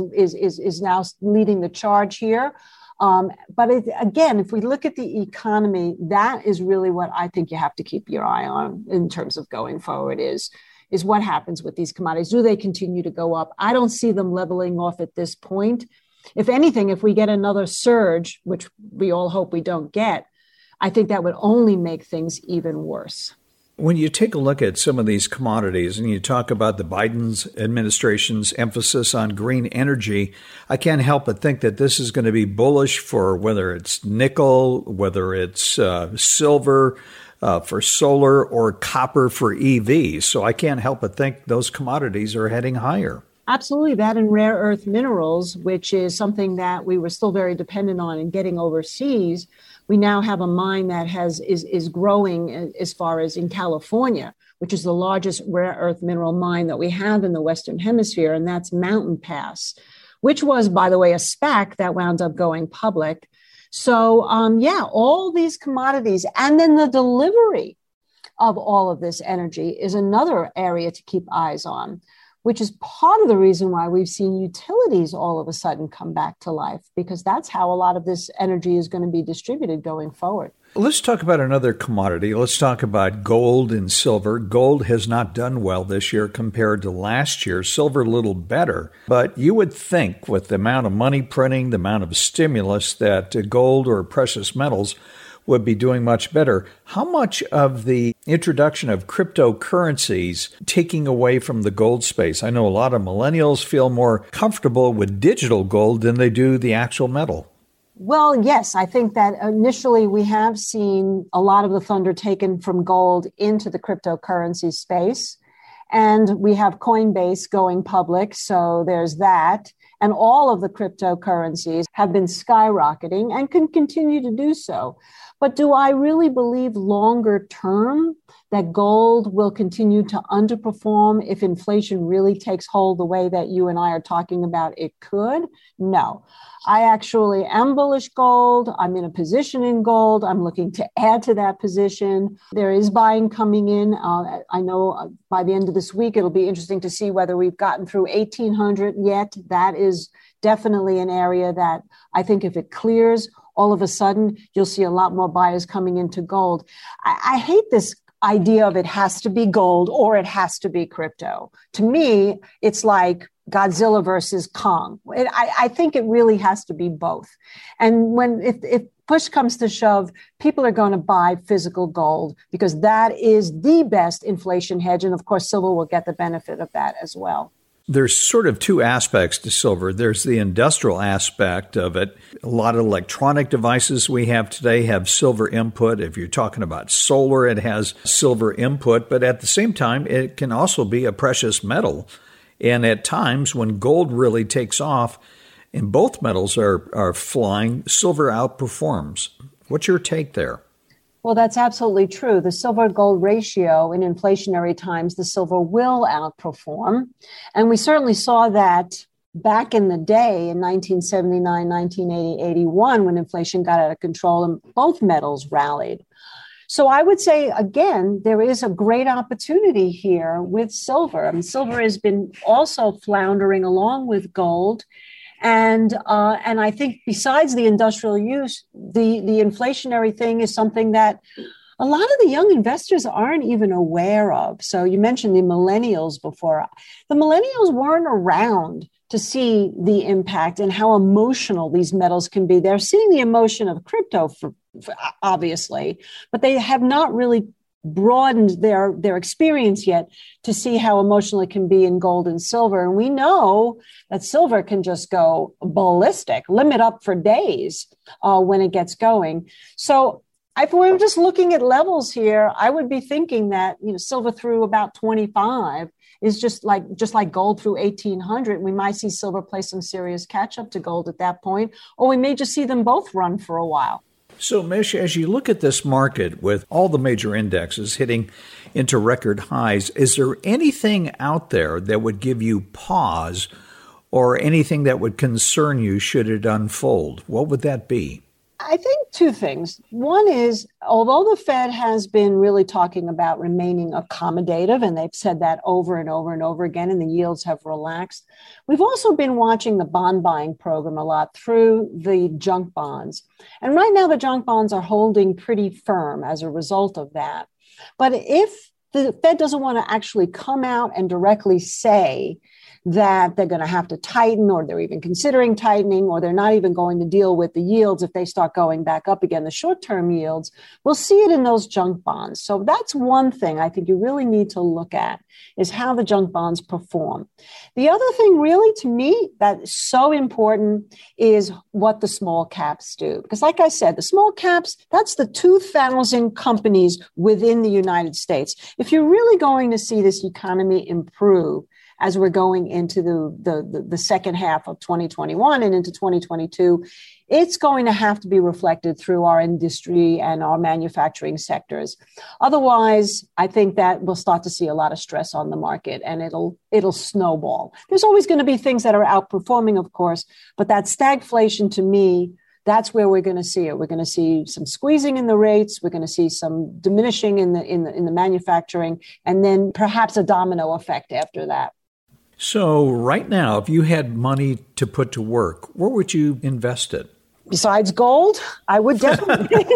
now leading the charge here. But again, if we look at the economy, that is really what I think you have to keep your eye on in terms of going forward is what happens with these commodities. Do they continue to go up? I don't see them leveling off at this point. If anything, if we get another surge, which we all hope we don't get, I think that would only make things even worse. When you take a look at some of these commodities and you talk about the Biden's administration's emphasis on green energy, I can't help but think that this is going to be bullish for whether it's nickel, whether it's silver for solar, or copper for EVs. So I can't help but think those commodities are heading higher. Absolutely. That and rare earth minerals, which is something that we were still very dependent on in getting overseas. We now have a mine that is growing as far as in California, which is the largest rare earth mineral mine that we have in the Western Hemisphere, and that's Mountain Pass, which was, by the way, a SPAC that wound up going public. So, all these commodities, and then the delivery of all of this energy is another area to keep eyes on, which is part of the reason why we've seen utilities all of a sudden come back to life, because that's how a lot of this energy is going to be distributed going forward. Let's talk about another commodity. Let's talk about gold and silver. Gold has not done well this year compared to last year. Silver a little better. But you would think with the amount of money printing, the amount of stimulus, that gold or precious metals would be doing much better. How much of the introduction of cryptocurrencies taking away from the gold space? I know a lot of millennials feel more comfortable with digital gold than they do the actual metal. Well, yes, I think that initially we have seen a lot of the thunder taken from gold into the cryptocurrency space. And we have Coinbase going public, so there's that. And all of the cryptocurrencies have been skyrocketing and can continue to do so. But do I really believe longer term that gold will continue to underperform if inflation really takes hold the way that you and I are talking about it could? No. I actually am bullish gold. I'm in a position in gold. I'm looking to add to that position. There is buying coming in. I know by the end of this week, it'll be interesting to see whether we've gotten through 1,800 yet. That is definitely an area that I think if it clears, all of a sudden, you'll see a lot more buyers coming into gold. I hate this idea of it has to be gold or it has to be crypto. To me, it's like Godzilla versus Kong. I think it really has to be both. And if push comes to shove, people are going to buy physical gold because that is the best inflation hedge. And of course, silver will get the benefit of that as well. There's sort of two aspects to silver. There's the industrial aspect of it. A lot of electronic devices we have today have silver input. If you're talking about solar, it has silver input. But at the same time, it can also be a precious metal. And at times when gold really takes off and both metals are flying, silver outperforms. What's your take there? Well, that's absolutely true. The silver-gold ratio in inflationary times, the silver will outperform. And we certainly saw that back in the day in 1979, 1980, 81, when inflation got out of control and both metals rallied. So I would say, again, there is a great opportunity here with silver. I mean, silver has been also floundering along with gold. And I think besides the industrial use, the inflationary thing is something that a lot of the young investors aren't even aware of. So you mentioned the millennials before. The millennials weren't around to see the impact and how emotional these metals can be. They're seeing the emotion of crypto, for obviously, but they have not really broadened their experience yet to see how emotional it can be in gold and silver. And we know that silver can just go ballistic, limit up for days when it gets going. So if we were just looking at levels here, I would be thinking that, silver through about 25 is just like gold through 1800. We might see silver play some serious catch up to gold at that point, or we may just see them both run for a while. So, Mish, as you look at this market with all the major indexes hitting into record highs, is there anything out there that would give you pause or anything that would concern you should it unfold? What would that be? I think two things. One is, although the Fed has been really talking about remaining accommodative, and they've said that over and over and over again, and the yields have relaxed, we've also been watching the bond buying program a lot through the junk bonds. And right now, the junk bonds are holding pretty firm as a result of that. But if the Fed doesn't want to actually come out and directly say that they're going to have to tighten, or they're even considering tightening, or they're not even going to deal with the yields if they start going back up again, the short-term yields, we'll see it in those junk bonds. So that's one thing I think you really need to look at, is how the junk bonds perform. The other thing really to me that is so important is what the small caps do. Because like I said, the small caps, that's the 2,000 companies within the United States. If you're really going to see this economy improve, as we're going into the second half of 2021 and into 2022, it's going to have to be reflected through our industry and our manufacturing sectors. Otherwise, I think that we'll start to see a lot of stress on the market, and it'll snowball. There's always going to be things that are outperforming, of course, but that stagflation, to me, that's where we're going to see it. We're going to see some squeezing in the rates. We're going to see some diminishing in the manufacturing, and then perhaps a domino effect after that. So right now, if you had money to put to work, where would you invest it? Besides gold, I would definitely.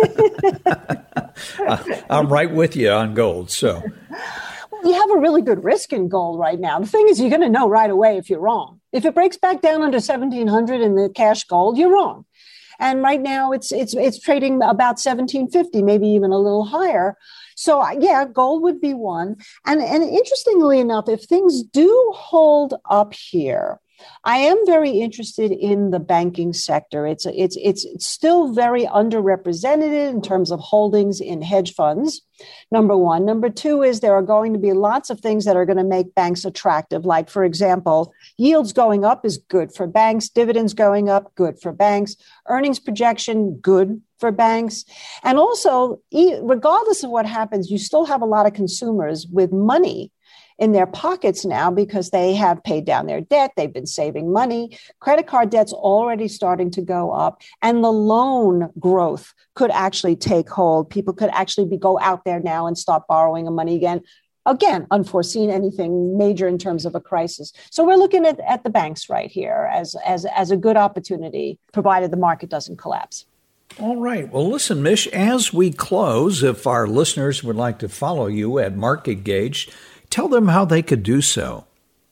I'm right with you on gold. So you have a really good risk in gold right now. The thing is, you're going to know right away if you're wrong. If it breaks back down under 1,700 in the cash gold, you're wrong. And right now it's trading about 1,750, maybe even a little higher. So yeah, gold would be one. And interestingly enough, if things do hold up here, I am very interested in the banking sector. It's still very underrepresented in terms of holdings in hedge funds, number one. Number two is there are going to be lots of things that are going to make banks attractive. Like, for example, yields going up is good for banks. Dividends going up, good for banks. Earnings projection, good for banks. And also, regardless of what happens, you still have a lot of consumers with money in their pockets now because they have paid down their debt. They've been saving money. Credit card debt's already starting to go up, and the loan growth could actually take hold. People could actually go out there now and start borrowing money again. Again, unforeseen anything major in terms of a crisis. So we're looking at the banks right here as a good opportunity, provided the market doesn't collapse. All right. Well, listen, Mish, as we close, if our listeners would like to follow you at Market Gauge, tell them how they could do so.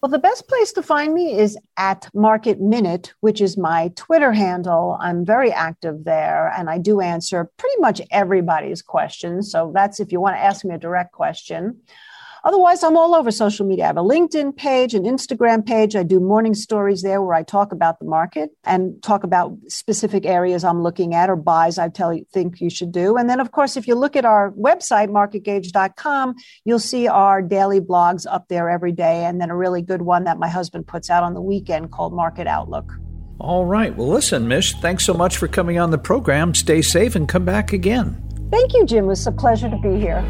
Well, the best place to find me is at Market Minute, which is my Twitter handle. I'm very active there, and I do answer pretty much everybody's questions. So that's if you want to ask me a direct question. Otherwise, I'm all over social media. I have a LinkedIn page, an Instagram page. I do morning stories there where I talk about the market and talk about specific areas I'm looking at or buys I think you should do. And then, of course, if you look at our website, marketgauge.com, you'll see our daily blogs up there every day. And then a really good one that my husband puts out on the weekend called Market Outlook. All right. Well, listen, Mish, thanks so much for coming on the program. Stay safe and come back again. Thank you, Jim. It was a pleasure to be here.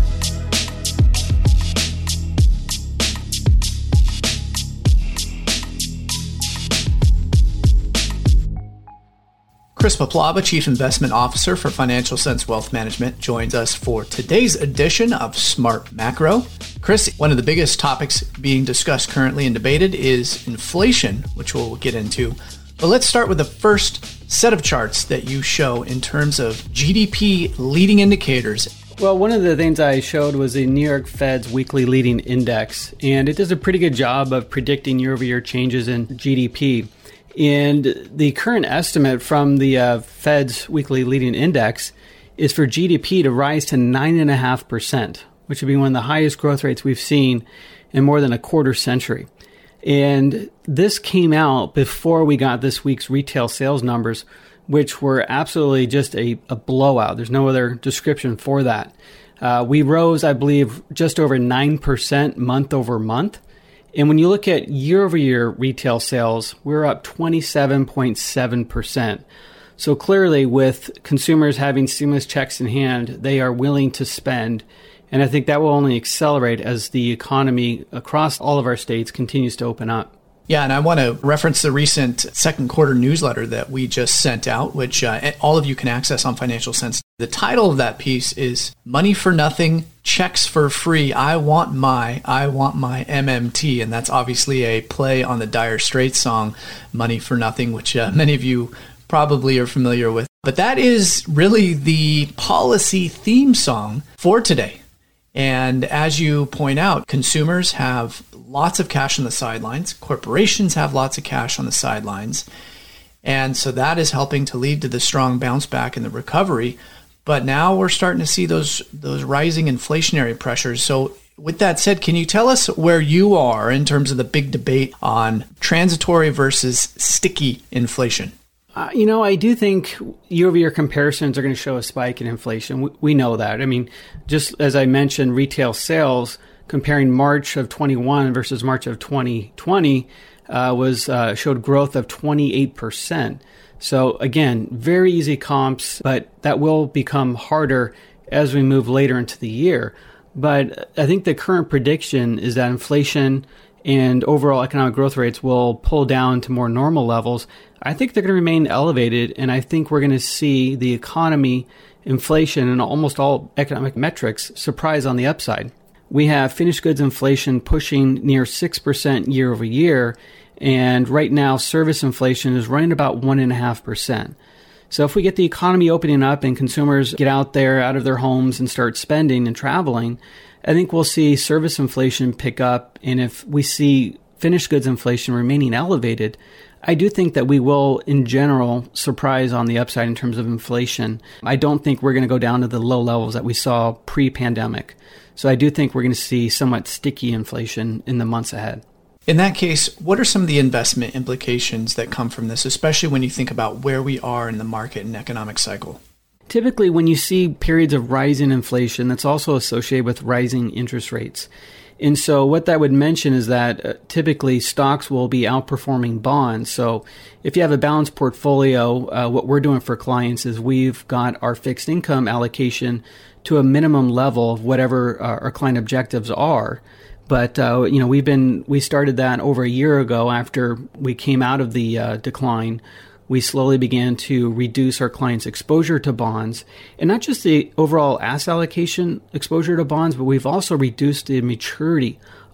Chris Paplaba, Chief Investment Officer for Financial Sense Wealth Management, joins us for today's edition of Smart Macro. Chris, one of the biggest topics being discussed currently and debated is inflation, which we'll get into. But let's start with the first set of charts that you show in terms of GDP leading indicators. Well, one of the things I showed was the New York Fed's weekly leading index, and it does a pretty good job of predicting year-over-year changes in GDP. And the current estimate from the Fed's weekly leading index is for GDP to rise to 9.5%, which would be one of the highest growth rates we've seen in more than a quarter century. And this came out before we got this week's retail sales numbers, which were absolutely just a blowout. There's no other description for that. We rose, I believe, just over 9% month over month. And when you look at year-over-year retail sales, we're up 27.7%. So clearly, with consumers having stimulus checks in hand, they are willing to spend. And I think that will only accelerate as the economy across all of our states continues to open up. Yeah, and I want to reference the recent second quarter newsletter that we just sent out, which all of you can access on Financial Sense. The title of that piece is Money for Nothing, Checks for Free. I want my MMT. And that's obviously a play on the Dire Straits song, Money for Nothing, which many of you probably are familiar with. But that is really the policy theme song for today. And as you point out, consumers have lots of cash on the sidelines. Corporations have lots of cash on the sidelines. And so that is helping to lead to the strong bounce back in the recovery. But now we're starting to see those rising inflationary pressures. So with that said, can you tell us where you are in terms of the big debate on transitory versus sticky inflation? I do think year-over-year comparisons are going to show a spike in inflation. We know that. I mean, just as I mentioned, retail sales comparing March of 21 versus March of 2020 showed growth of 28%. So again, very easy comps, but that will become harder as we move later into the year. But I think the current prediction is that inflation and overall economic growth rates will pull down to more normal levels. I think they're going to remain elevated, and I think we're going to see the economy, inflation, and almost all economic metrics surprise on the upside. We have finished goods inflation pushing near 6% year over year, and right now service inflation is running about 1.5%. So if we get the economy opening up and consumers get out of their homes and start spending and traveling, I think we'll see service inflation pick up. And if we see finished goods inflation remaining elevated, I do think that we will, in general, surprise on the upside in terms of inflation. I don't think we're going to go down to the low levels that we saw pre-pandemic. So I do think we're going to see somewhat sticky inflation in the months ahead. In that case, what are some of the investment implications that come from this, especially when you think about where we are in the market and economic cycle? Typically, when you see periods of rising inflation, that's also associated with rising interest rates. And so what that would mention is that typically stocks will be outperforming bonds. So if you have a balanced portfolio, what we're doing for clients is we've got our fixed income allocation to a minimum level of whatever our client objectives are. But, we started that over a year ago after we came out of the decline. We slowly began to reduce our clients' exposure to bonds, and not just the overall asset allocation exposure to bonds, but we've also reduced the maturity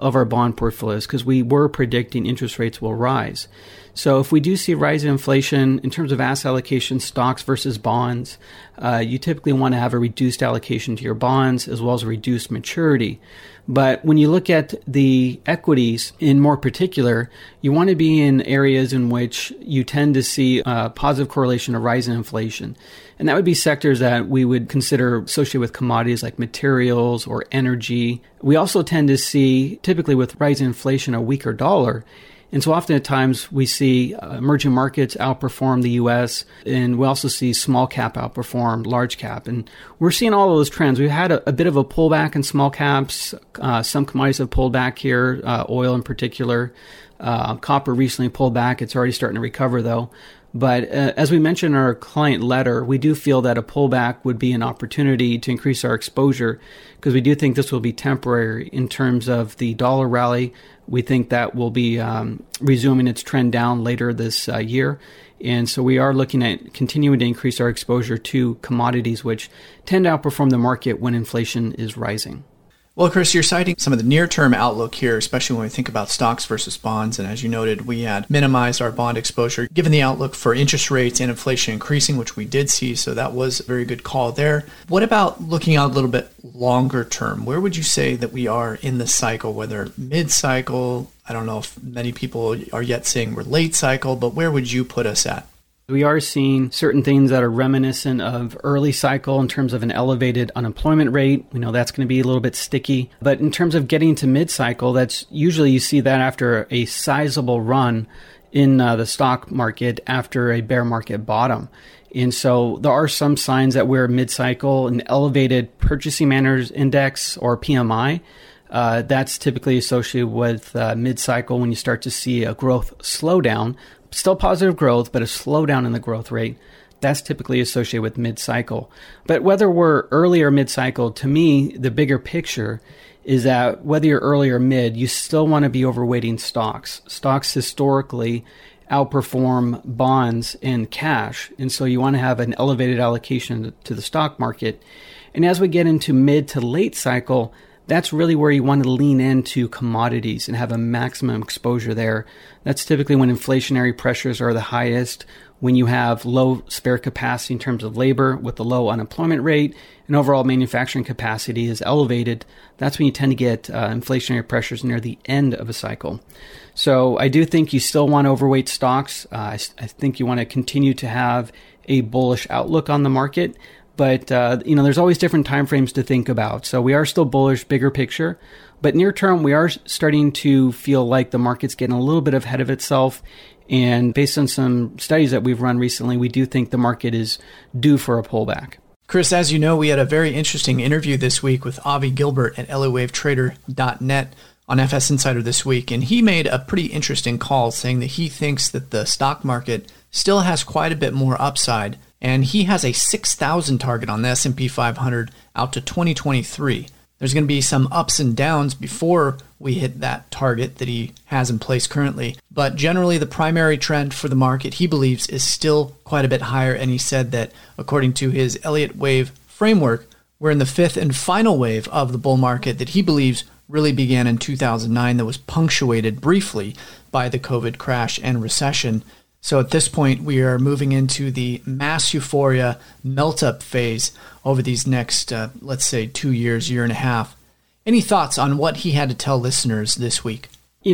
of our bond portfolios because we were predicting interest rates will rise. So if we do see rise in inflation in terms of asset allocation, stocks versus bonds, you typically want to have a reduced allocation to your bonds as well as a reduced maturity. But when you look at the equities in more particular, you want to be in areas in which you tend to see a positive correlation of rise in inflation. And that would be sectors that we would consider associated with commodities like materials or energy. We also tend to see, typically with rising inflation, a weaker dollar. And so often at times we see emerging markets outperform the U.S. and we also see small cap outperform large cap. And we're seeing all of those trends. We've had a bit of a pullback in small caps. Some commodities have pulled back here, oil in particular. Copper recently pulled back. It's already starting to recover though. But as we mentioned in our client letter, we do feel that a pullback would be an opportunity to increase our exposure because we do think this will be temporary in terms of the dollar rally. We think that will be resuming its trend down later this year. And so we are looking at continuing to increase our exposure to commodities, which tend to outperform the market when inflation is rising. Well, Chris, you're citing some of the near-term outlook here, especially when we think about stocks versus bonds. And as you noted, we had minimized our bond exposure given the outlook for interest rates and inflation increasing, which we did see. So that was a very good call there. What about looking out a little bit longer term? Where would you say that we are in the cycle, whether mid-cycle? I don't know if many people are yet saying we're late cycle, but where would you put us at? We are seeing certain things that are reminiscent of early cycle in terms of an elevated unemployment rate. We know that's going to be a little bit sticky. But in terms of getting to mid-cycle, that's usually you see that after a sizable run in the stock market after a bear market bottom. And so there are some signs that we're mid-cycle. An elevated Purchasing Managers Index or PMI, that's typically associated with mid-cycle when you start to see a growth slowdown. Still positive growth, but a slowdown in the growth rate. That's typically associated with mid-cycle. But whether we're early or mid-cycle, to me, the bigger picture is that whether you're early or mid, you still want to be overweighting stocks. Stocks historically outperform bonds and cash. And so you want to have an elevated allocation to the stock market. And as we get into mid to late cycle, that's really where you want to lean into commodities and have a maximum exposure there. That's typically when inflationary pressures are the highest, when you have low spare capacity in terms of labor with the low unemployment rate and overall manufacturing capacity is elevated. That's when you tend to get inflationary pressures near the end of a cycle. So I do think you still want to overweight stocks. I think you want to continue to have a bullish outlook on the market. But, there's always different timeframes to think about. So we are still bullish, bigger picture. But near term, we are starting to feel like the market's getting a little bit ahead of itself. And based on some studies that we've run recently, we do think the market is due for a pullback. Chris, as you know, we had a very interesting interview this week with Avi Gilbert at LAWaveTrader.net on FS Insider this week. And he made a pretty interesting call saying that he thinks that the stock market still has quite a bit more upside. And he has a 6,000 target on the S&P 500 out to 2023. There's going to be some ups and downs before we hit that target that he has in place currently. But generally, the primary trend for the market, he believes, is still quite a bit higher. And he said that according to his Elliott Wave framework, we're in the fifth and final wave of the bull market that he believes really began in 2009 that was punctuated briefly by the COVID crash and recession. So at this point, we are moving into the mass euphoria melt-up phase over these next, let's say, 2 years, year and a half. Any thoughts on what he had to tell listeners this week?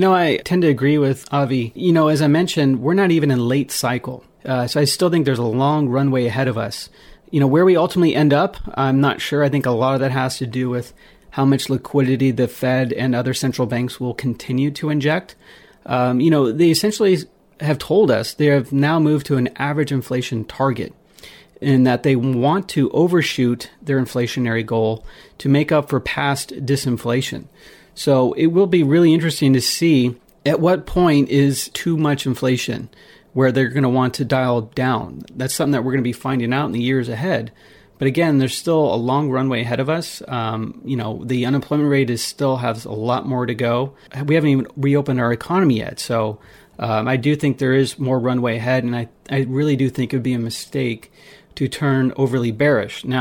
I tend to agree with Avi. As I mentioned, we're not even in late cycle. So I still think there's a long runway ahead of us. Where we ultimately end up, I'm not sure. I think a lot of that has to do with how much liquidity the Fed and other central banks will continue to inject. They essentially have told us they have now moved to an average inflation target in that they want to overshoot their inflationary goal to make up for past disinflation. So it will be really interesting to see at what point is too much inflation where they're going to want to dial down. That's something that we're going to be finding out in the years ahead. But again, there's still a long runway ahead of us. The unemployment rate still has a lot more to go. We haven't even reopened our economy yet. So I do think there is more runway ahead, and I really do think it would be a mistake to turn overly bearish. Now,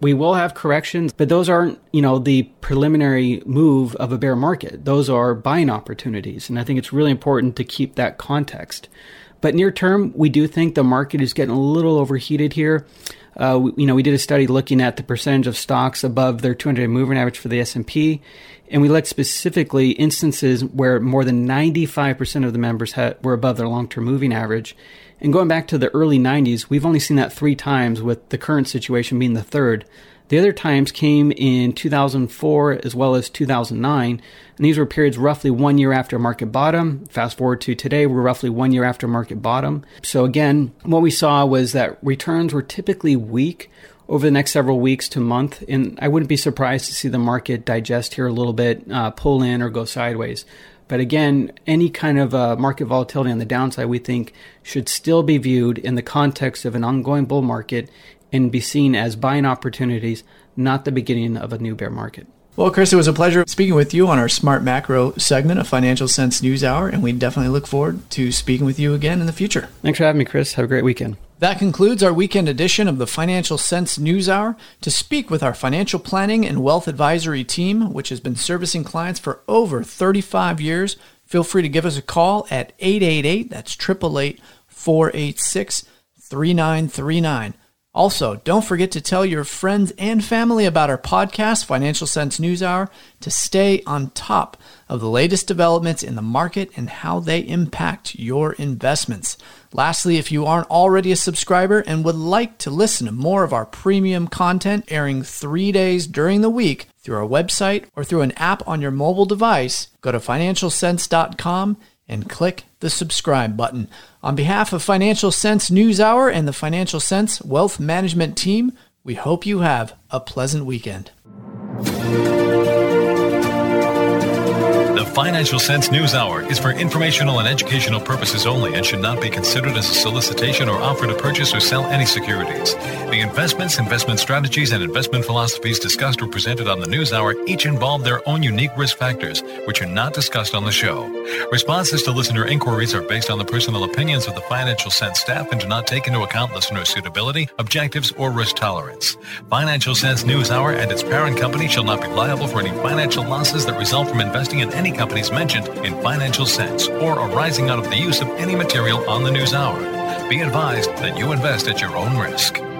We will have corrections, but those aren't, the preliminary move of a bear market. Those are buying opportunities. And I think it's really important to keep that context. But near term, we do think the market is getting a little overheated here. We did a study looking at the percentage of stocks above their 200-day moving average for the S&P. And we looked specifically instances where more than 95% of the members were above their long-term moving average. And going back to the early 90s, we've only seen that 3 times, with the current situation being the third. The other times came in 2004 as well as 2009, and these were periods roughly 1 year after market bottom. Fast forward to today, we're roughly 1 year after market bottom. So again, what we saw was that returns were typically weak over the next several weeks to month, and I wouldn't be surprised to see the market digest here a little bit, pull in or go sideways. But again, any kind of market volatility on the downside, we think, should still be viewed in the context of an ongoing bull market and be seen as buying opportunities, not the beginning of a new bear market. Well, Chris, it was a pleasure speaking with you on our Smart Macro segment of Financial Sense News Hour, and we definitely look forward to speaking with you again in the future. Thanks for having me, Chris. Have a great weekend. That concludes our weekend edition of the Financial Sense News Hour. To speak with our financial planning and wealth advisory team, which has been servicing clients for over 35 years, feel free to give us a call at 888, that's 888-486-3939. Also, don't forget to tell your friends and family about our podcast, Financial Sense News Hour, to stay on top of the latest developments in the market and how they impact your investments. Lastly, if you aren't already a subscriber and would like to listen to more of our premium content airing 3 days during the week through our website or through an app on your mobile device, go to financialsense.com and click the subscribe button. On behalf of Financial Sense News Hour and the Financial Sense Wealth Management team, we hope you have a pleasant weekend. The Financial Sense News Hour is for informational and educational purposes only and should not be considered as a solicitation or offer to purchase or sell any securities. The investments, investment strategies, and investment philosophies discussed or presented on the News Hour each involve their own unique risk factors, which are not discussed on the show. Responses to listener inquiries are based on the personal opinions of the Financial Sense staff and do not take into account listener suitability, objectives, or risk tolerance. Financial Sense News Hour and its parent company shall not be liable for any financial losses that result from investing in any companies mentioned in Financial Sense or arising out of the use of any material on the News Hour. Be advised that you invest at your own risk.